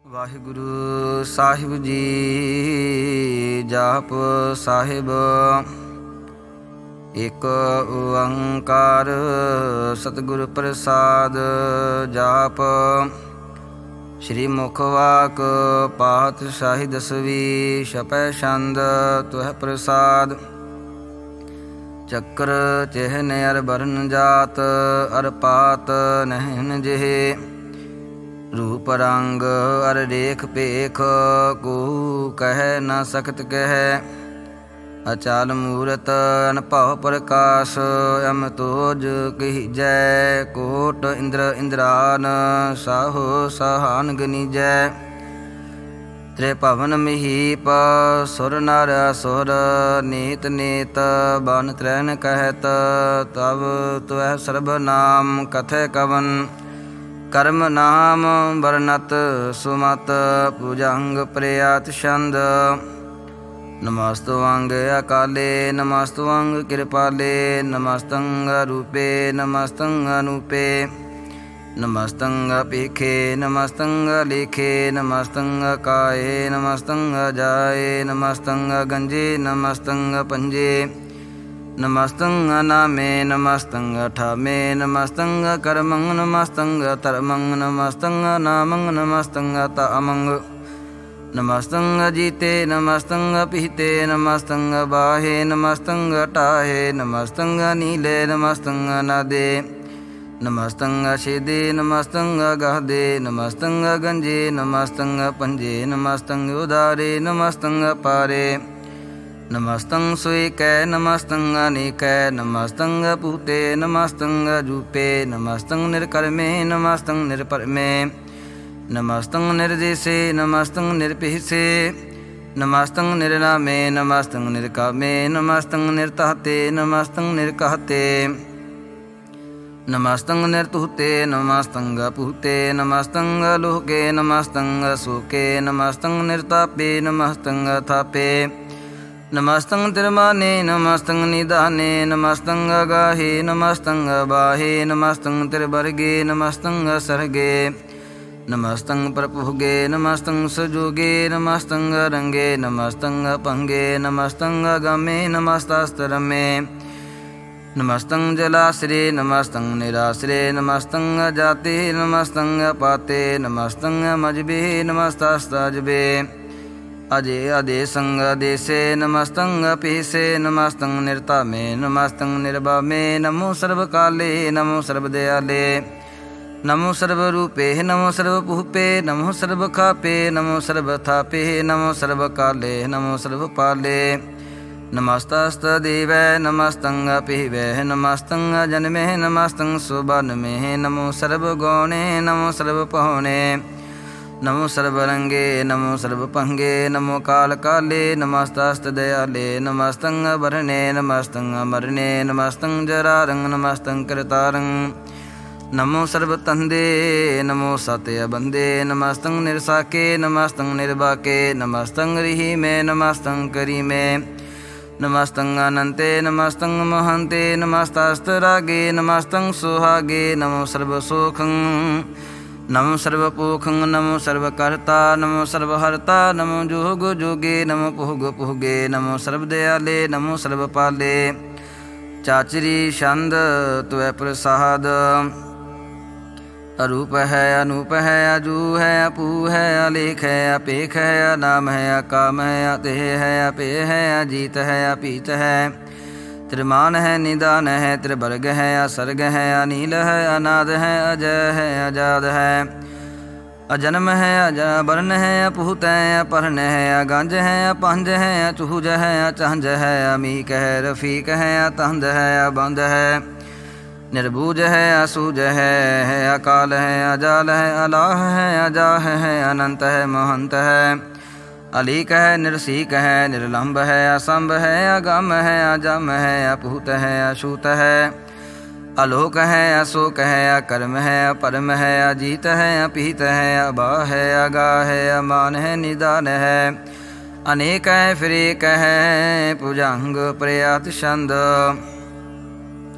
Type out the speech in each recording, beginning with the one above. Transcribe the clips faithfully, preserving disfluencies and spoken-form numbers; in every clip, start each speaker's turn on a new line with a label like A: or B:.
A: ਵਾਹਿਗੁਰੂ ਸਾਹਿਬ ਜੀ। ਜਾਪ ਸਾਹਿਬ ਇੱਕ ਓੰਕਾਰ ਸਤਿਗੁਰ ਪ੍ਰਸਾਦ। ਜਾਪ ਸ਼੍ਰੀ ਮੁਖ ਵਾਕ ਪਾਤਸ਼ਾਹੀ ਦਸਵੀਂ ਛਪੈ ਛੰਦ ਤੁਹ ਪ੍ਰਸਾਦ। ਚੱਕਰ ਚਿਹਨ ਅਰ ਬਰਨ ਜਾਤ ਅਰ ਪਾਤ ਨਹਿਨ ਜਿਹੇ। ਰੂਪ ਰੰਗ ਅਰ ਰੇਖ ਭੇਖ ਕੋ ਕਹਿ ਨਾ ਸਕਤ ਕਹਿ। ਅਚਲ ਮੂਰਤ ਅਨਭਉ ਪ੍ਰਕਾਸ਼ ਅਮ ਤੋਜ ਕਹੀਜੈ। ਕੋਟ ਇੰਦਰ ਇੰਦਰਾਨ ਸਾਹੋ ਸਾਹਾਨ ਗਨੀਜੈ। ਤ੍ਰਿਭਵਨ ਮਹੀਪ ਸੁਰ ਨਰ ਅਸੁਰ ਨੀਤ ਨੀਤ ਬਨ ਤ੍ਰੈਨ ਕਹਿਤ। ਤਵ ਤੁਐ ਸਰਬ ਨਾਮ ਕਥੈ ਕਵਨ ਕਰਮ ਨਾਮ ਵਰਨਤ ਸੁਮਤ। ਭੁਜੰਗ ਪ੍ਰਿਆਤ ਛੰਦ। ਨਮਸਤੁਵੰਗ ਅਕਾਲੇ ਨਮਸਤੁਵੰਗ ਕਿਰਪਾਲੇ। ਨਮਸਤੰ ਰੂਪੇ ਨਮਸਤੰ ਅਨੂਪੇ। ਨਮਸਤੰ ਭੇਖੇ ਨਮਸਤੰ ਲੇਖੇ। ਨਮਸਤੰ ਕਾਏ ਨਮਸਤੰ ਜਾਏ। ਨਮਸਤੰ ਗੰਜੇ ਨਮਸਤੰ ਪੰਜੇ। ਨਮਸਤੰ ਨਾਮੇ ਨਮਸਤੰ ਠਾਮੇ। ਨਮਸਤੰ ਕਰਮੰ ਨਮਸਤੰ ਧਰਮੰ। ਨਮਸਤੰ ਨਾਮੰ ਨਮਸਤੰ ਤਾਮੰ। ਨਮਸਤੰ ਜੀਤੇ ਨਮਸਤੰ ਪੀਤੇ। ਨਮਸਤੰ ਬਾਹੇ ਨਮਸਤੰ ਢਾਹੇ। ਨਮਸਤੰ ਨੀਲੇ ਨਮਸਤੰ ਨਾਦੇ। ਨਮਸਤੰ ਛੇਦੇ ਨਮਸਤੰ ਗਾਹਦੇ। ਨਮਸਤੰ ਗੰਜੇ ਨਮਸਤੰ ਪੰਜੇ। ਨਮਸਤੰ ਉਦਾਰੇ ਨਮਸਤੰ ਪਾਰੇ। ਨਮਸਤੰ ਸੋਇਕੈ ਨਮਸਤੰ ਅਨੇਕੈ। ਨਮਸਤੰ ਭੂਤੇ ਨਮਸਤੰ ਜੂਪੇ। ਨਮਸਤੰ ਨਿਰਕਰਮੇ ਨਮਸਤੰ ਨਿਰਪਰਮੇ। ਨਮਸਤੰ ਨਿਰਦੇਸੇ ਨਮਸਤੰ ਨਿਰਭੇਸੇ। ਨਮਸਤੰ ਨਿਰਨਾਮੇ ਨਮਸਤੰ ਨਿਰਕਾਮੇ। ਨਮਸਤੰ ਨਿਰਤਾਤੇ ਨਮਸਤੰ ਨਿਰਕਾਤੇ। ਨਮਸਤੰ ਨਿਰਤੂਤੇ ਨਮਸਤੰ ਭੂਤੇ। ਨਮਸਤੰ ਲੋਕੇ ਨਮਸਤੰ ਸੋਕੇ। ਨਮਸਤੰ ਨਿਰਤਾਪੇ ਨਮਸਤੰ ਥਾਪੇ। ਨਮਸਤੰ ਤਿਰਮਾਨੇ ਨਮਸਤੰ ਨਿਦਾਨੇ। ਨਮਸਤੰ ਗਾਹੇ ਨਮਸਤੰ ਬਾਹੇ। ਨਮਸਤੰ ਤਿਰਵਰਗੇ ਨਮਸਤੰ ਸਰਗੇ। ਨਮਸਤੰ ਪ੍ਰਭੁਗੇ ਨਮਸਤੰ ਸਜੋਗੇ। ਨਮਸਤੰ ਰੰਗੇ ਨਮਸਤੰ ਭੰਗੇ। ਨਮਸਤੰ ਗਾਮੇ ਨਮਸਤਾਸਤਰਮੇ। ਨਮਸਤੰ ਜਲਾਸਰੇ ਨਮਸਤੰ ਨਿਰਾਸਰੇ। ਨਮਸਤੰ ਜਾਤੇ ਨਮਸਤੰ ਪਾਤੇ। ਨਮਸਤੰ ਮਜਬੇ ਨਮਸਤਾਸਤਾਜਬੇ। ਅਜੇ ਆਦੇਸੰ ਆਦੇਸੇ ਨਮਸਤੰ ਪੇਸੇ। ਨਮਸਤੰ ਨਿਰਤਾਮੇ ਨਮਸਤੰ ਨਿਰਭਾਮੇ। ਨਮੋ ਸਰਬ ਕਾਲੇ ਨਮੋ ਸਰਬ ਦਿਆਲੇ। ਨਮੋ ਸਰਬ ਰੂਪੇ ਨਮੋ ਸਰਬ ਭੂਪੇ। ਨਮੋ ਸਰਬ ਖਾਪੇ ਨਮੋ ਸਰਬ ਥਾਪੇ। ਨਮੋ ਸਰਬ ਕਾਲੇ ਨਮੋ ਸਰਬ ਪਾਲੇ। ਨਮਸਤਸਤ ਦੇਵੈ ਨਮਸਤੰ ਪੀਵੈ। ਨਮਸਤੰ ਜਨਮੇ ਨਮਸਤੰ ਸੁਬਨਮੇ। ਨਮੋ ਸਰਬ ਗੌਣੇ ਨਮੋ ਸਰਬ ਪਹੁਣੇ। ਨਮੋ ਸਰਬ ਰੰਗੇ ਨਮੋ ਸਰਬ ਭੰਗੇ। ਨਮੋ ਕਾਲ ਕਾਲੇ ਨਮਸਤਸਤ ਦਿਆਲੇ। ਨਮਸਤੰ ਵਰਨੇ ਨਮਸਤੰ ਅਮਰਨੇ। ਨਮਸਤੰ ਜਰਾਰੰ ਨਮਸਤੰ ਕਰਤਾਰੰ। ਨਮੋ ਸਰਬ ਤੰਦੇ ਨਮੋ ਸਤ ਅਬੰਦੇ। ਨਮਸਤੰ ਨਿਰਸਾਕੇ ਨਮਸਤੰ ਨਿਰਬਾਕੇ। ਨਮਸਤੰ ਰਹੀਮੇ ਨਮਸਤੰ ਕਰੀਮੇ। ਨਮਸਤੰ ਅਨੰਤੇ ਨਮਸਤੰ ਮਹੰਤੇ। ਨਮਸਤਸਤ ਰਾਗੇ ਨਮਸਤੰ ਸੁਹਾਗੇ। ਨਮੋ ਸਰਬ ਸੋਖੰ ਨਮੋ ਸਰਬ ਪੋਖੰ। ਨਮੋ ਸਰਬ ਕਰਤਾ ਨਮੋ ਸਰਬ ਹਰਤਾ। ਨਮੋ ਜੋਗ ਜੋਗੇ ਨਮੋ ਪੁਹਗ ਪੁਹਗੇ। ਨਮੋ ਸਰਬ ਦਿਆਲੇ ਨਮੋ ਸਰਬ ਪਾਲੇ। ਚਾਚਰੀ ਛੰਦ ਤੁਐ ਪ੍ਰਸਾਦ। ਅਰੂਪ ਹੈ ਅਨੂਪ ਹੈ ਅਜੂ ਹੈ ਅਪੂ ਹੈ ਅਲੇਖ ਹੈ ਅਪੇਖ ਹੈ ਅਨਾਮ ਹੈ ਅਕਾਮ ਹੈ ਅਤੇਹ ਹੈ ਅਪੇ ਹੈ ਅਜੀਤ ਹੈ ਅਪੀਤ ਹੈ। ਤ੍ਰਿਮਾਨ ਹੈ ਨਿਦਾਨ ਹੈ ਤ੍ਰਿਵਰਗ ਹੈ ਅਸਰਗ ਹੈ ਅਨੀਲ ਹੈ ਅਨਾਦ ਹੈ ਅਜੈ ਹੈ ਅਜਾਦ ਹੈ। ਅਜਨਮ ਹੈ ਅਜਬਰਨ ਹੈ ਅਪੂਤ ਹੈ ਅਪਰਨ ਹੈ ਅਗੰਜ ਹੈ ਅਪੰਜ ਹੈ ਅਚੂਜ ਹੈ ਅਚੰਜ ਹੈ ਅਮੀਕ ਹੈ ਰਫੀਕ ਹੈ ਅਤੰਦ ਹੈ ਅਬੰਦ ਹੈ। ਨਿਰਬੂਜ ਹੈ ਅਸੂਜ ਹੈ ਅਕਾਲ ਹੈ ਅਜਾਲ ਹੈ ਅਲਾਹ ਹੈ ਅਜਾਹ ਹੈ ਅਨੰਤ ਹੈ ਮਹੰਤ ਹੈ। ਅਲੀਕ ਹੈ ਨਿਰਸੀਕ ਹੈ ਨਿਰਲੰਭ ਹੈ ਅਸੰਭ ਹੈ ਅਗਮ ਹੈ ਅਜਮ ਹੈ ਅਭੂਤ ਹੈ ਅਛੂਤ ਹੈ। ਅਲੋਕ ਹੈ ਅਸੋਕ ਹੈ ਅਕਰਮ ਹੈ ਅਪਰਮ ਹੈ ਅਜੀਤ ਹੈ ਅਪੀਤ ਹੈ ਅਬਾਹ ਹੈ ਅਗਾਹ ਹੈ ਅਮਾਨ ਹੈ ਨਿਦਾਨ ਹੈ। ਅਨੇਕ ਹੈ ਫਿਰੇਕ ਹੈ ਭੁਜੰਗ ਪ੍ਰਿਆਤ ਛੰਦ।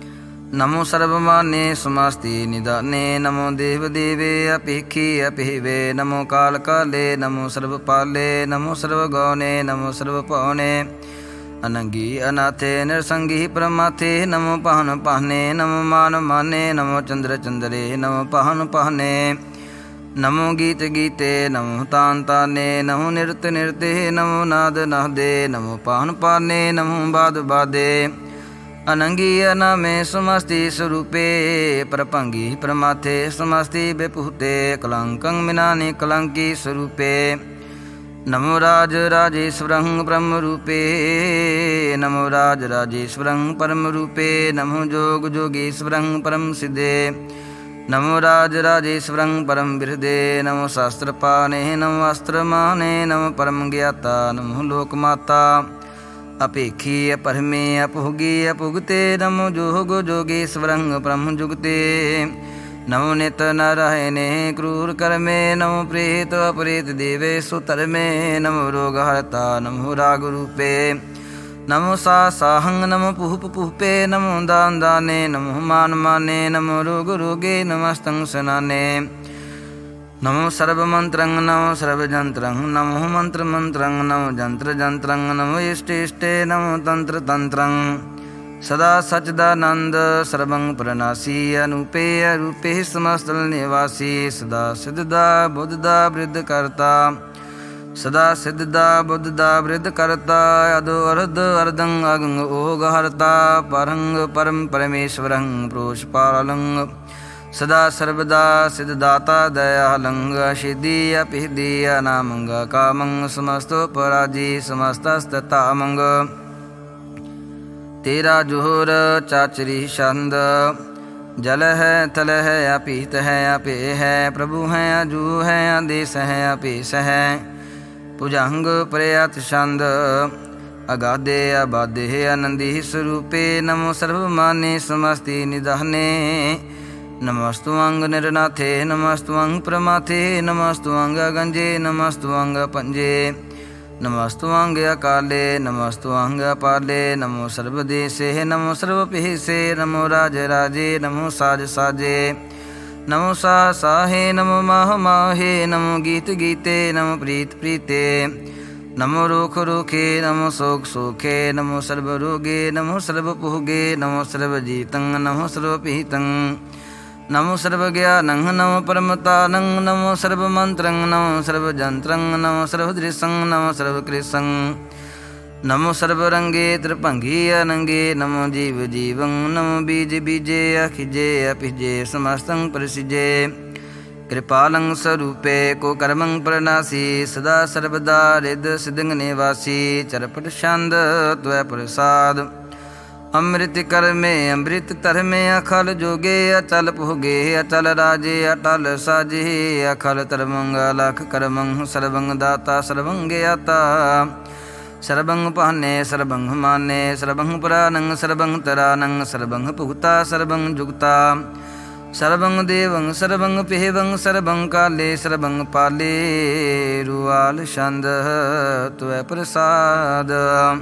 A: नमो सर्वमान्ये समस्ति निदाने नमो देव देवे अपेक्षी अपिवे नमो काल काले नमो सर्वपाले नमो सर्वगौने नमो सर्वपौने अनंगी अनाथे नरसंगी परमाथे नमो पाहन पाहने नमो मान माने नमो चंद्र चंद्रे नमो पाहन पाहने नमो गीत गीते नमो तान ताने नमो नृत्य नृत्य नमो नाद नादे नमो पाहन पाने नमो बाद बादे अनंगी अनामे समस्ति स्वरूपे परपंगी प्रमाथे समस्ति बेपुहते कलंकं मिनानि कलंकी स्वरूपे नमो राज राजेश्वरं ब्रह्म रूपे नमो राज राजेश्वरं परम रूपे नमो जोग जोगेश्वरं परम सिद्धे नमो राज राजेश्वरं परम बिरदे नमो शास्त्रपाने नमो अस्त्रमाने नमो परम ज्ञाता नमो लोकमाता अपेक्षी अपरमे अपुगे अपुगते नमो जोग जोगेश्वरं ब्रह्म जुगते नमो नित नारायणे क्रूर कर्मे नमो प्रेत अपरेत देवे सुतर्मे नमो रोगहर्ता नमो राग रूपे नमो सा साहं नमो पुहुप पुहपे नमो दान दाने नमो मान माने नमो रोग रोगे नमस्तं सनाने नमो सर्वमंत्रं नमो सर्वजंत्रं नमो मंत्र मंत्रं नमो जंत्र जंत्रं नमो इष्ट इष्टे नमो तंत्र तंत्रं सदा सच्चिदानंद सर्वं प्रणासी अनूपे अरूपे समस्त निवासी सदा सिद्धदा बुद्धदा वृद्ध करता सदा सिद्धदा बुद्धदा वृद्ध करता अदो अर्ध अर्धं अगं ओग हरता परंग परम परमेश्वरं प्रोषपालं सदा सर्वदा सिद्धदाता दयालं सिद्धि अपिद्धि अनामंग कामं समस्तो पराजी समस्तस्ततामंग तेरा जोहर चाचरी छंद जल है थल है अपीत है अपे है प्रभु है अजू है आदेश है अपेश है भुजंग प्रयात छंद अगाधे अबाधे आनंदी स्वरूपे नमो सर्वमान्ये समस्ति निधाने नमस्तुअंग निरनाथे नमस्तुअंग प्रमाथे नमस्तुअंग गंजे नमस्तुअंग पंजे नमस्तुअंग अकाले नमस्तुअंग अपाले नमो सर्वदेशे नमो सर्वपेशे नमो राज राजे नमो साज साजे नमो सा साहे नमो माह माहे नमो गीत गीते नमो प्रीत प्रीते नमो रोख रोखे नमो शोक सोखे नमो सर्वरोगे नमो सर्वपुगे नमो सर्वजीतं नमो सर्वपीतं नमो सर्वज्ञानं नमो परमतानं नमो सर्वमंत्रं नमो सर्वजंत्रं नमो सर्वदृशं नमो सर्वकृशं नमो सर्वरंगे त्रिभंगी अनंगे नमो जीव जीवं नमो बीज बीजे अखिजे अपिजे समस्तं प्रसिजे कृपालं स्वरूपे को कर्मं प्रणासी सदा सर्वदा रिद सिद्धं निवासी चरपट छंद त्वय प्रसाद अमृत कर्मे अमृत तरमे अखल जोगे अचल पुगे अचल राजे अटल साजे अखल तरमंग लख करमं सर्वं दाता सर्वं ज्ञाता सर्वं पाहने सर्वं माने सर्वं पुराणं सर्वं तरानं सर्वं पुगता सर्वं जुगता सर्वं देवं सर्वं पेवं सर्वं काले सर्वं पाले रुआल छंद त्वय प्रसाद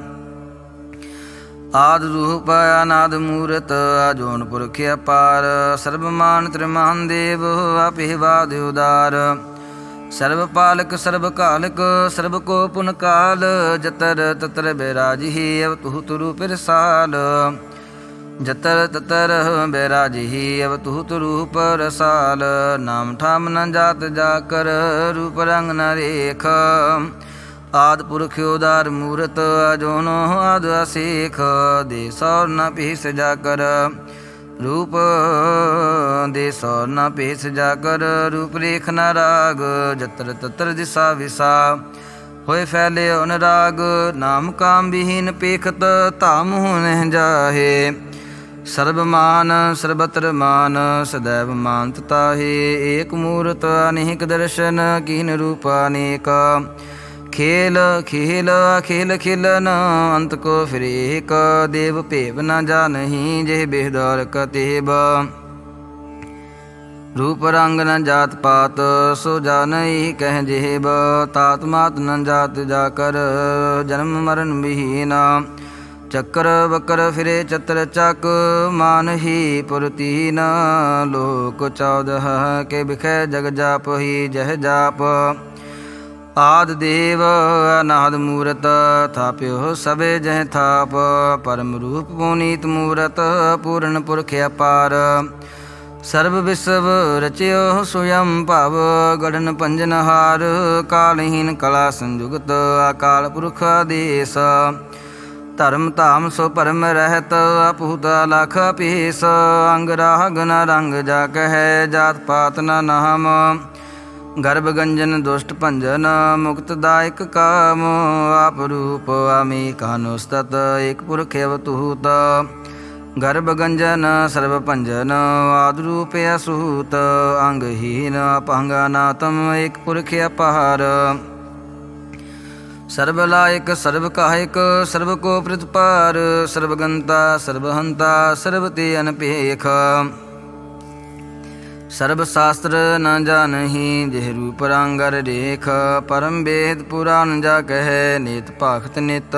A: आद रूप अनाद मूरत अजोन पुरख अपार सर्वमान त्रिमान देव अपिवाद उदार सर्वपालक सर्वकालक सर्वको पुन काल जतर ततर बैराजी अवतुह तुरु पिरसाल जतर ततर बैराजी अवतुह तुरु परसाल नाम ठाम न जात जाकर रूप रंग न रेख आद पुरख उदार मूरत अजोनो आद असेख देश और न पेश जाकर रूप देश और न पेश जाकर रूप रेख न राग जतर ततर दिशा विसा होए फैले अनुराग नाम काम विहीन पेखत ताम नह जाहे सर्वमान सर्वत्र मान सदैव मानता है एक मूर्त अनेक दर्शन कीन रूप अनेक खेल खेल खेल खिलन अंत को फिर एक देव पेव न जानही जे बेहदौर कतेब रूप रंग न जात पात सो जानही कह जेब तात मात न जात जाकर जन्म मरण विहीन ਚੱਕਰ ਬਕਰ ਫਿਰੇ ਚਤਰ ਚੱਕ, ਮਾਨਹੀ ਪੁਰ ਤੀਨ, ਲੋਕ ਚੌਦਹ ਕੇ ਬਿਖੈ ਜਗ ਜਾਪ ਹੀ ਜਹ ਜਾਪ। ਆਦਿ ਦੇਵ ਅਨਾਦਿ ਮੂਰਤ, ਥਾਪਿਓ ਸਭੇ ਜਹ ਥਾਪ। ਪਰਮ ਰੂਪ ਪੁਨੀਤ ਮੂਰਤ, ਪੂਰਨ ਪੁਰਖ ਅਪਾਰ। ਸਰਬ ਵਿਸਵ ਰਚਿਓ ਸੁਯਮ ਭਵ, ਗੜਨ ਪੰਜਨਹਾਰ। ਕਾਲਹੀਨ ਕਲਾ ਸੰਜੁਗਤ, ਅਕਾਲ ਪੁਰਖ ਆਦੇਸ। ਧਰਮ ਧਾਮ ਸੋ ਪਰਮ ਰਹਿਤ, ਅਪੂਤ ਲਖ ਪੀਸ। ਅੰਗ ਰਾਗ ਨ ਰੰਗ ਜਾ ਕਹਿ, ਜਾਤ ਪਾਤ ਨ ਨਾਮ। ਗਰਭ ਗੰਜਨ ਦੁਸ਼ਟ ਭੰਜਨ, ਮੁਕਤ ਦਾਇਕ ਕਾਮ। ਆਪ ਰੂਪ ਆਮੀ ਕਾਨੋ ਸਤਤ, ਏਕ ਪੁਰਖ ਅਵਤੂਤ। ਗਰਭ ਗੰਜਨ ਸਰਬ ਭੰਜਨ, ਆਦਿ ਰੂਪ ਅਸੂਤ। ਅੰਗਹੀਨ ਅਪੰਗ ਅਨਾਤਮ, ਏਕ ਪੁਰਖ ਅਪਾਰ। ਸਰਬ ਲਾਇਕ ਸਰਬ ਕਾਇਕ, ਸਰਬ ਕੋ ਪ੍ਰਤਿਪਾਰ। ਸਰਬ ਗੰਤਾ ਸਰਬ ਹੰਤਾ, ਸਰਬ ਤੇ ਅਨਪੇਖ। ਸਰਬ ਸ਼ਾਸਤਰ ਨ ਜਾਨਹੀ, ਜਿਹ ਰੂਪ ਰੰਗਰ ਰੇਖ। ਪਰਮ ਵੇਦ ਪੁਰਾਨ ਜਾ ਕਹਿ, ਨੀਤ ਭਾਖਤ ਨਿਤ।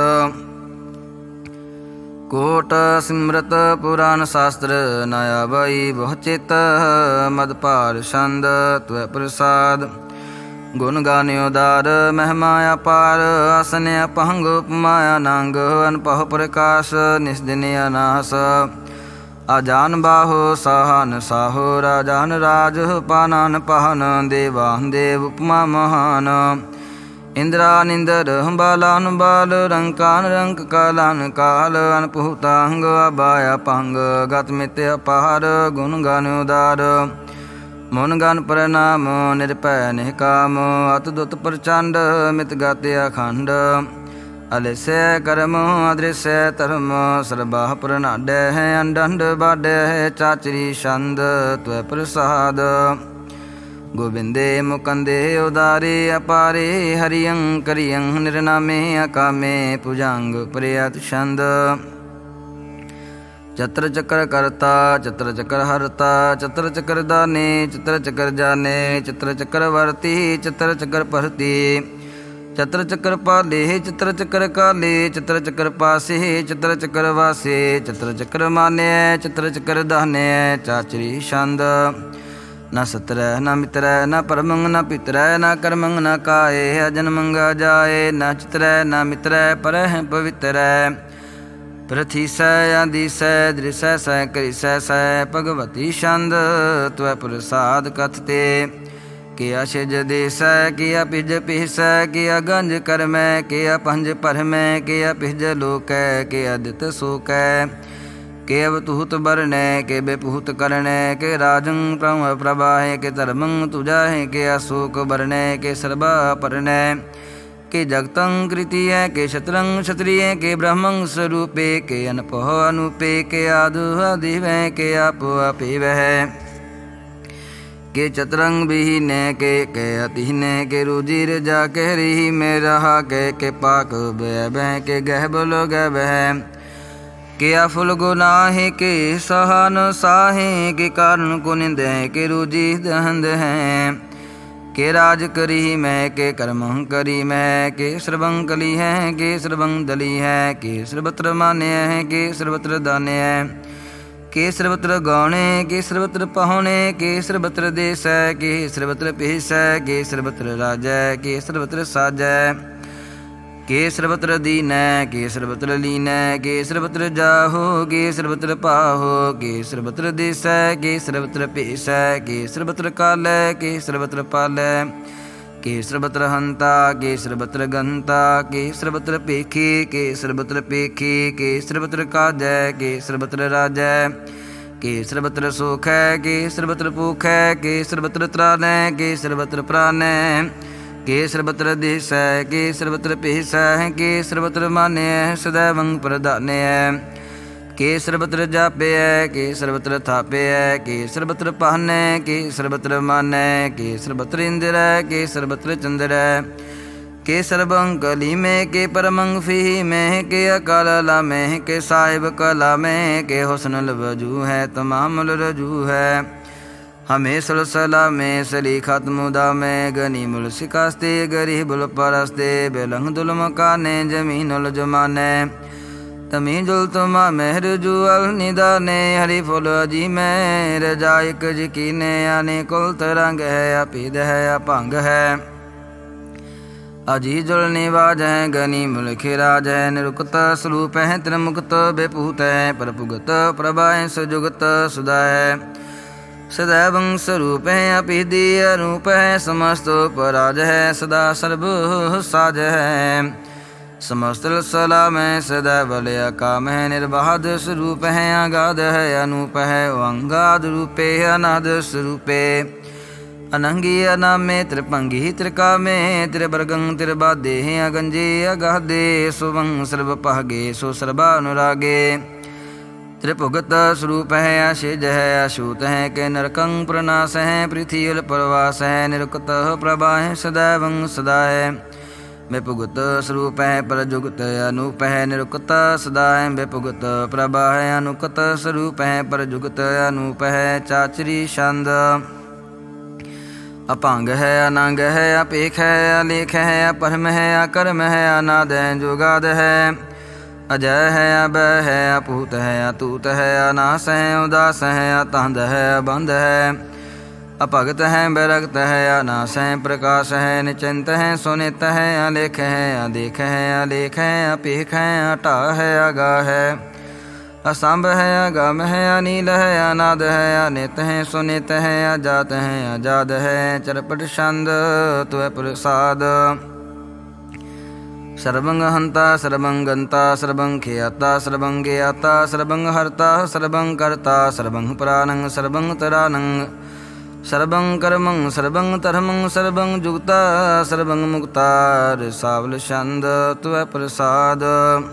A: ਕੋਟ ਸਿਮਰਤ ਪੁਰਾਨ ਸ਼ਾਸਤਰ, ਨ ਆਵਈ ਬਹੁ ਚਿਤ। ਮਦ ਭਾਰ ਛੰਦ ਤਵੈ ਪ੍ਰਸਾਦ, ਗੁਣ ਗਾਨਿ ਉਦਾਰ। ਮਹਿਮਾ ਅਪਾਰ, ਆਸਨ ਅਪੰਗ, ਉਪਮਾ ਅਨੰਗ। ਅਨਪਹੁ ਪ੍ਰਕਾਸ਼, ਨਿਸਦਿਨ ਅਨਾਸ। ਆਜਾਨ ਬਾਹੋ ਸਾਹਨ ਸਾਹੋ, ਰਾਜਾਨ ਰਾਜ। ਪਾਨਾਨ ਪਾਹਨ, ਦੇਵਾਨ ਦੇਵ ਉਪਮਾ ਮਹਾਨ। ਇੰਦਰਾਨ ਇੰਦਰ, ਬਾਲਾਨ ਬਾਲ। ਰੰਕਾਨ ਰੰਕ, ਕਾਲਾਨ ਕਾਲ। ਅਨਪਹੁਤਾੰਗ, ਅਬਾਇਆ ਭੰਗ। ਗਤ ਮਿਤ ਅਪਾਰ, ਗੁਣ ਗਾਨ ਉਦਾਰ। ਮੁਨ ਗਨ ਪ੍ਰਣਾਮ, ਨਿਰਭੈ ਨਿਹਕਾਮ। ਅਤ ਦੁਤ ਪ੍ਰਚੰਡ, ਮਿਤ ਗਤ ਅਖੰਡ। ਅਲਿਸੈ ਕਰਮ, ਅਦ੍ਰਿਸੈ ਧਰਮ। ਸਰਬਾਹ ਪ੍ਰਨਾਡੈ ਹੈ, ਅੰਡੰਡ ਬਾਡੈ ਹੈ। ਚਾਚਰੀ ਛੰਦ ਤਵੈ ਪ੍ਰਸਾਦ। ਗੋਬਿੰਦੇ ਮੁਕੰਦੇ ਉਦਾਰੇ, ਅਪਾਰੇ ਹਰਿਯੰ ਕਰਿਯੰ। ਨਿਰਨਾਮੇ ਅਕਾਮੇ, ਭੁਜੰਗ ਪ੍ਰਿਯਤ ਛੰਦ। ਚਤਰ ਚੱਕਰ ਕਰਤਾ, ਚਤਰ ਚੱਕਰ ਹਰਤਾ। ਚਤਰ ਚੱਕਰ ਦਾਨੇ, ਚਤਰ ਚੱਕਰ ਜਾਨੇ। ਚਤਰ ਚੱਕਰ ਵਰਤੀ, ਚਤਰ ਚੱਕਰ ਭਰਤੀ। ਚਤਰ ਚੱਕਰ ਪਾਲੇ, ਚਤਰ ਚੱਕਰ ਕਾਲੇ। ਚਤਰ ਚੱਕਰ ਪਾਸੇ, ਚਤਰ ਚੱਕਰ ਵਾਸੇ। ਚਤਰ ਚੱਕਰ ਮਾਨਿਐ, ਚਤਰ ਚੱਕਰ ਦਾਨਿਐ। ਚਾਚਰੀ ਛੰਦ। ਨ ਸਤਰੈ ਨ ਮਿਤਰੈ, ਨ ਪਰਮੰ ਨ ਪਿਤਰੈ। ਨ ਕਰਮੰ ਨ ਕਾਏ, ਅਜਨਮੰ ਅਜਾਏ। ਨ ਚਿਤਰੈ ਨ ਮਿਤਰੈ, ਪਰਹਿ ਪਵਿਤਰੈ। ਪ੍ਰਥੀਸੈ ਆਦੀਸੈ, ਦ੍ਰਿਸੈ ਸੈ ਕਰਿਸੈ ਸੈ। ਭਗਵਤੀ ਛੰਦ ਤਵੈ ਪ੍ਰਸਾਦ ਕਥਤੇ। ਕਿਆ ਛਿਜ ਦੇਸੈ, ਕਿਆ ਪਿਜ ਪਿਸੈ। ਕਿਆ ਗੰਜ ਕਰਮੈ, ਕਿਆ ਪੰਜ ਭਰਮੈ। ਕਿਆ ਪਿਜ ਲੋਕੈ, ਕਿਆ ਦਿਤ ਸੋਕੈ। ਕੇ ਅਵਤੂਤ ਬਰਨੈ, ਕੇ ਬੇਪੂਤ ਕਰਨੈ। ਕੇ ਰਾਜੰ ਪ੍ਰਭ ਪ੍ਰਭਾਹੈ, ਕੇ ਧਰਮੰ ਤੁਜਾਹੈ। ਕੇ ਅਸ਼ੋਕ ਬਰਨੈ, ਕੇ ਸਰਬਾ ਪਰਨੈ। ਕੇ ਜਗਤੰ ਕ੍ਰਿਤੀਯ, ਕੇ ਸ਼ਤਰੰ क्षत्रिय। ਕੇ ਬ੍ਰਹਮੰ ਸਰੂਪੇ, ਕੇ ਅਨਪਹ ਅਨੂਪੇ। ਕੇ ਆਦੁ ਆਦਿਵੈ, ਕੇ ਆਪੋ ਆਪੇਵਹਿ। ਕੇ ਚਤਰੰਗ ਬਿਹੀਨੈ, ਕੇ ਕੇ ਅਤੀਨੈ। ਕੇ ਰੂਜੀ ਰਜਾ ਕੇ ਰੀहि ਮੇ ਰਹਾ। ਕੇ ਕੇ ਪਾਕ ਬਹਿ ਬਹਿ, ਕੇ ਗਹਿ ਬੁਲ ਗਹਿ ਬਹਿ। ਕੇ ਅਫੁਲ ਗੁਨਾਹਿ, ਕੇ ਸਹਨ ਸਾਹੇ। ਕੇ ਕਾਰਨ ਕੋ ਨਿੰਦੈ, ਕੇ ਰੂਜੀ ਦਹੰਦ ਹੈ। ਕੇ ਰਾਜ ਕਰੀ ਮੈਂ, ਕੇ ਕਰਮੰ ਕਰੀ ਮੈਂ। ਕੇ ਸਰਬੰ ਕਲੀ ਹੈ, ਕੇ ਸਰਬੰ ਦਲੀ ਹੈ। ਕੇ ਸਰਬਤਰ ਮਾਨਿਆ ਹੈ, ਕੇ ਸਰਬਤਰ ਦਾਨਿਆ। ਕੇ ਸਰਬਤਰ ਗਾਉਣੇ, ਕੇ ਸਰਬਤਰ ਪਾਹੁਣੇ। ਕੇ ਸਰਬਤਰ ਦੇਸੈ, ਕੇ ਸਰਬਤਰ ਭੇਸੈ। ਕੇ ਸਰਬਤਰ ਰਾਜੈ, ਕੇ ਸਰਬਤਰ ਸਾਜੈ। ਕੇ ਸਰਬਤਰ ਦੀਨੈ, ਕੇ ਸਰਬਤਰ ਲੀਨੈ। ਕੇ ਸਰਬਤਰ ਜਾਹੋ, ਕੇ ਸਰਬਤਰ ਪਾਹੋ। ਕੇ ਸਰਬਤਰ ਦੇਸੈ, ਕੇ ਸਰਬਤਰ ਭੇਸੈ। ਕੇ ਸਰਬਤਰ ਕਾਲੈ, ਕੇ ਸਰਬਤਰ ਪਾਲੈ। ਕੇ ਸਰਬਤਰ ਹੰਤਾ, ਕੇ ਸਰਬਤਰ ਗੰਤਾ। ਕੇ ਸਰਬਤਰ ਪੇਖੀ, ਕੇ ਸਰਬਤਰ ਪੇਖੀ। ਕੇ ਸਰਬਤਰ ਕਾਜੈ, ਕੇ ਸਰਬਤਰ ਰਾਜੈ। ਕੇ ਸਰਬਤਰ ਸੁਖੈ, ਕੇ ਸਰਬਤਰ ਭੂਖੈ। ਕੇ ਸਰਬਤਰ ਤ੍ਰਾਨੈ, ਕੇ ਸਰਬਤਰ ਪ੍ਰਾਨੈ। ਕੇ ਸਰਬਤਰ ਦੇਸੈ, ਕੇ ਸਰਬਤਰ ਭੇਸੈ। ਕੇ ਸਰਬਤਰ ਮਾਨਿਐ, ਸਦੈਵੰ ਪ੍ਰਧਾਨਿਐ। ਕੇ ਸਰਬਤਰ ਜਾਪਿਐ, ਕੇ ਸਰਬਤਰ ਥਾਪਿਐ। ਕੇ ਸਰਬਤਰ ਪਾਹਨੈ, ਕੇ ਸਰਬਤਰ ਮਾਨੈ। ਕੇ ਸਰਬਤਰ ਇੰਦਰੈ, ਕੇ ਸਰਬਤਰ ਚੰਦਰੈ। ਕੇ ਸਰਬੰ ਕਲੀਮੈ, ਕੇ ਪਰਮੰ ਫੀਮੈ। ਕੇ ਅਕਾਲ ਲਾਮੈ, ਕੇ ਸਾਹਿਬ ਕਲਾਮੈ। ਕੇ ਹੁਸਨ ਲਵਜੂ ਹੈ, ਤਮਾਮ ਰਜੂ ਹੈ। ਹਮੇ ਸਲਸਲਾ ਮੈਂ ਸਲੀ ਖਤਮ ਦਾਮੈ। ਗਨੀ ਮੁਲ ਸਿਕਾਸਤੇ, ਗਰੀਬੁਲ ਪਰਸਤੇ। ਬੇਲੰਗ ਦੁਲ ਮਕਾਨੇ, ਜ਼ਮੀਨੁਲ ਜਮਾਨੈ। ਤਮੀ ਜੁਲ ਤੁਮਾ ਮਹਿਰ ਜੁਅਲ ਨਿਦਾਨੇ ਹਰੀ ਫੁਲ ਅਜੀ ਮੈਂ ਰਜਾਇਕ ਯਕੀਨੇ ਆਨੇ ਕੁਲ ਤਰੰਗ ਹੈ ਅਪੀਦ ਹੈ ਅਭੰਗ ਹੈ ਅਜੀ ਜੁਲ ਨਿਵਾਜ ਹੈ ਗਨੀ ਮੁਲਖ ਰਾਜ ਹੈ ਨਿਰੁਕਤ ਸਰੂਪ ਹੈ ਤ੍ਰਿਮੁਕਤ ਬੇਭੂਤ ਹੈ ਪ੍ਰਭੁਗਤ ਪ੍ਰਭਾ ਹੈ ਸੁਜੁਗਤ ਸੁਦਾ ਹੈ ਸदैवं स्वरूप है अपिदी अरूप है समस्त पराज है सदा सर्व साज है समस्त सलाम है सदैव लय काम है निर्बाध स्वरूप है अगाध है अनूप है अंगाध रूपे अनाद स्वरूपे अनंगी अनामे त्रिभंगी त्रिकामे त्रिवर्गं त्रिबाधे अगंजे अगाधे सुवं सर्वभागे सो सर्वानुरागे त्रिभुगत स्वरूप है अशिज है अछूत है के नरकं प्रनाश है पृथ्वी प्रवास है निरुक्त प्रभा है सदैवं सदा है बेपुगत स्वरूप है परजुगत अनूप है निरुक्त सदा है बेपुगत प्रभा है अनुकत स्वरूप है परजुगत अनूप है चाचरी छंद अभंग है अनंग है अपेख है अलेख है अपरम है अकर्म है अनाद है जुगाद है अजय है अभय है अपूत है अतूत है अनास है उदास है अतंद है अबंध है अपगत है बैरगत है अनास है प्रकाश है निचिंत है सुनित है अलेख है अदेख है अलेख है अपेख है अटा है अगा है असंभ है अगम है अनील है अनाद है अनित है सुनित है अजात है अजाद है चरपट छंद त्व प्रसाद सर्वं हंता सर्वं गंता सर्वं खेयता सर्वं गेयता सर्वं हर्ता सर्वं कर्ता सर्वं प्राणं सर्वं तरानं सर्वं कर्मं सर्वं धर्मं सर्वं जुगता सर्वं मुक्ता रसावल छंद त्व प्रसाद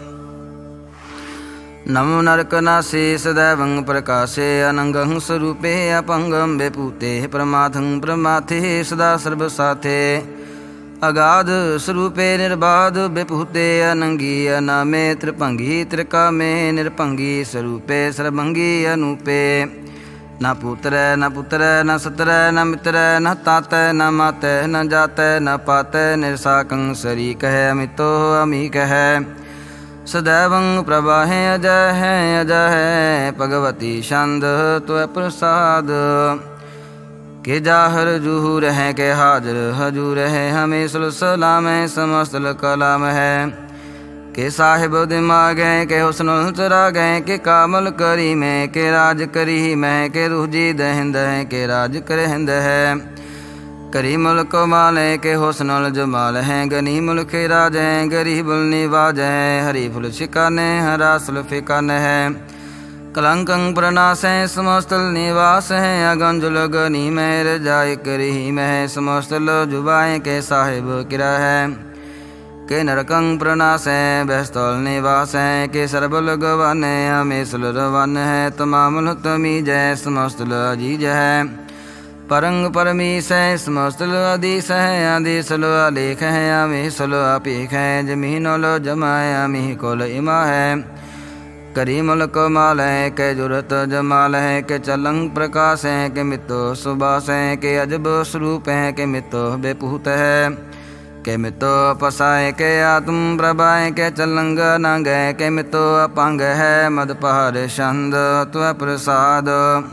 A: नमो नरकनासे सदैवं प्रकाशे अनंगं स्वरूपे अपंगं बेपूते प्रमाथं प्रमाथे सदा सर्वसाथे अगाध स्वरूपे निर्बाध बेभूते अनंगी अनामे त्रिभंगी त्रिकामे निरभंगी स्वरूपे सर्वंगी अनूपे न पुत्र न पुत्र न सत्र न मित्र न तात न मात न जात न पात निरसाकं शरीक है अमितो अमीक है सदैवं प्रभा है अजय है अजय है भगवती छंद त्व प्रसाद के जाहर जूहर है के हाजर हजूर है हमें सलाम है समस्त कलाम है के साहिब दिमाग है के हुस्नुल चराग है के कामल करी में के राज करी मैं के रूजी दहिंद है के राज कर हिंद है करी मुल्क माल है के हुस्नुल जमाल है गनी मुल्क राज है गरीबुल निवाज है हरी फुल शिकाने हरासल फिकान है कलंकं प्रनाश है समस्त निवास है अगंजुल गनी मेहर जाय करी मह समस्त जुबाएँ के साहिब किरा है के नरकं प्रनाश है बहस्तौल निवास है के सरबुल गवन है हमेशुल रवन है तमामुल तमीज है समस्त अजीज है परंग परमीश है समस्त अधीश है आदेशुल अलेख है अमेशुल अपेख है जमीनुल जमा है अमी कुल इमा है करी मुल्क माल है के जुरत जमाल है के चलंग प्रकाश है के मितो सुबास है के अजब स्वरूप है के मितो बेपूत है के मितो पसाए के आत्म प्रभाए के चलंग नंग है के मितो अपंग है मदपहार छंद त्व प्रसाद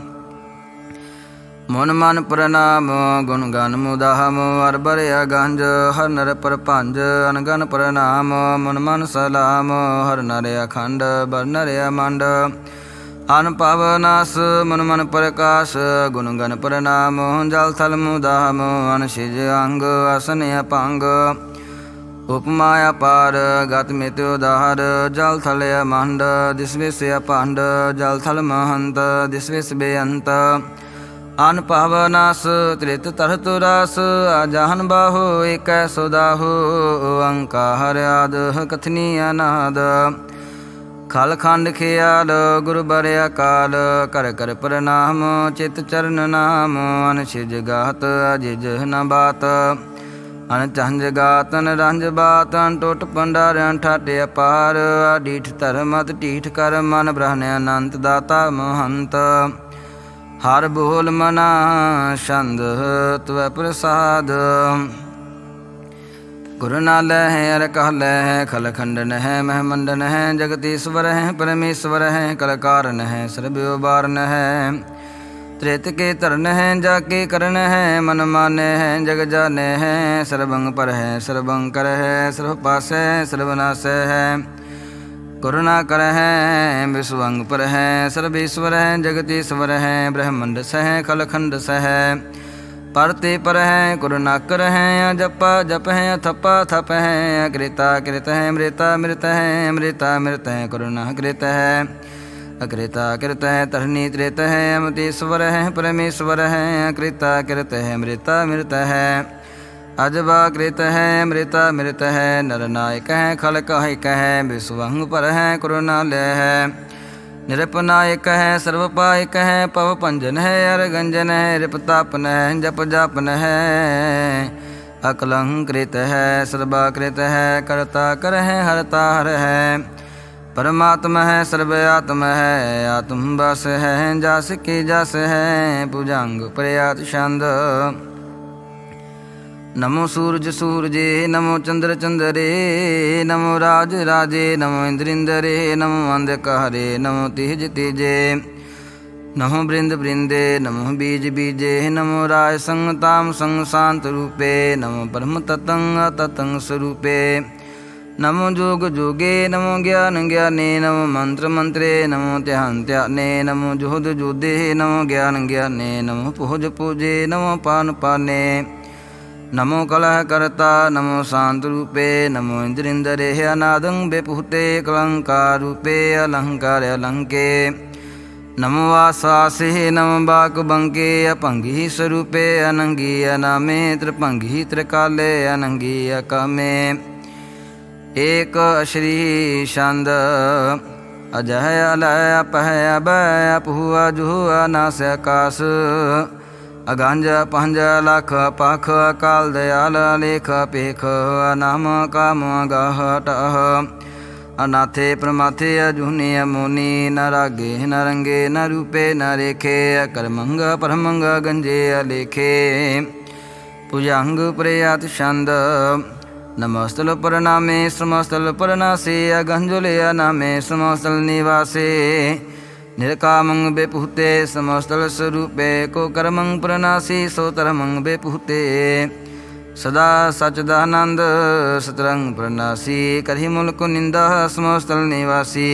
A: मन मन प्रणाम गुण गन मुदाहम अरबर अगंज हर नर परपंज अनगन प्रणाम मन मन सलाम हर नर अखंड बर नर अमंड अन पावनास मन मन प्रकाश गुण गन प्रणाम जल थल मुदाहम अनशिज अंग असन अपंग उपमा अपार गत मित उदार जल थल अमंड दिस विस अपंड जल थल महंत दिस विस बेअंत अन पावनास त्रित तरत रास आजाहन बाहो एक सुदाहो अंकार आद कथनी अनाद खल खंड खियाल गुरु बर अकाल कर कर प्रणाम चित चरण नाम अनशिज गात अजिज न बात अन चंज गात अन रंज बात अन टुट भंडार ठाटे अपार अडीठ धर्मत टीठ कर मन ब्रह्म अनंत दाता महंत हर बोल मना छंद त्व प्रसाद गुरु नालै है अर कहलै है खल खंडन है महमंडन है जगतीश्वर है परमेश्वर है कलकारन है सर्वोबारन है त्रेत के तरन है जाके करन है मन माने है जग जाने है सर्वंग पर है सर्वंकर है सर्व पास है सर्वनाश है गुरु ना कर है विश्वंग पर है सर्वेश्वर है जगतीश्वर है ब्रह्मंड सह खल खंड सह परते पर है गुरु ना कर है जपा जप है थपा थप है अकृता कृत है मृता मृत है अमृता मृत है करुणा कृत है अकृता कृत है तरनी त्रेत है अमृतेश्वर है परमेश्वर है अकृता कृत है मृता मृत है अजबा कृत है मृता मृत है नरनायक है खलक हिक है विश्वंग पर है करुणालय है निरपनायक है सर्वपायक है पव पंजन है अरगंजन है रिपतापन है जप जापन है अकलंकृत है सर्वाकृत है करता कर है हरता हर है परमात्मा है सर्वयात्म है आत्म बस है जास की जास है भुजंग प्रयात छंद नमो सूरज सूरजे नमो चंद्र चंद्रे नमो राज राजे नमो इंद्र इंद्रे नमो अंधकारे नमो तेज तेजे नमो बृंद बृंदे नमो बीज बीजे नमो राय संग ताम संग शांत रूपे नमो ब्रह्म ततंग ततंग स्वरूपे नमो जोग जोगे नमो ज्ञान ज्ञाने नमो मंत्र मंत्रे नमो ध्यान ध्याने नमो जोध जोधे नमो ज्ञान ज्ञाने नमो पूज पूजे नमो पान पाने नमो कलह करता नमो शांत रूपे नमो इंद्रिंदरे अनादं बेपुहते कलंकार रूपे अलंकार अलंके नमो आश्वासे नमो बाक बंके अपंगी स्वरूपे अनंगी अनामे त्रिपंगी त्रिकाले अनंगी अकामे एक श्री छंद अजय अलय अपह अभय अपुह जुह नास आकाश अगांज पंज लख पाख काल दयाल लेख पेख नाम काम गाह टह अनाथे प्रमाथे अजूनी अमोनी न रागे न रंगे न रूपे न रेखे करमंग परमंग गंजे अलेखे पूजांग प्रयात छंद नमस्तल परनामे समस्तल परनासे अगंजुले नामे समस्तल निवासे निरकामंग बेपुहते समस्तल स्वरूपे को कर्मंग प्रनासी सो तरमंग बेपुहते सदा सचदानंद सतरंग प्रनासी करही मुल्क निंदा समस्तल निवासी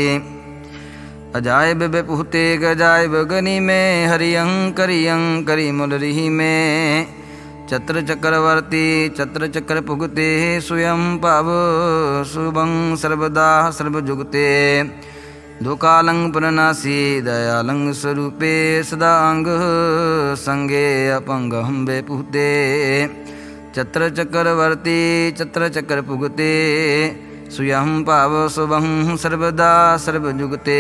A: अजायब बेपुहते गजायब गनी में हरियं करियं करी मुलरिही में चत्र चक्रवर्ती चत्र चक्र पुगते स्वयं पाव शुभं सर्वदा सर्वजुगते दुकालंग प्रनासी दयालंग स्वरूपे सदांग संगे अपंग हम बेपुहते चत्र चक्रवर्ती चत्र चक्र पुगते स्वयं पाव शुभं सर्वदा सर्वजुगते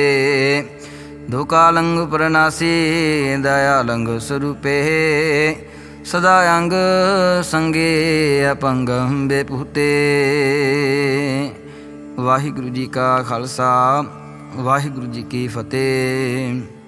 A: दुकालंग प्रनासी दयालंग स्वरूपे सदांग संगे अपंग हम बेपुहते। वाहिगुरु जी का खालसा वाहिगुरु जी की फतेह।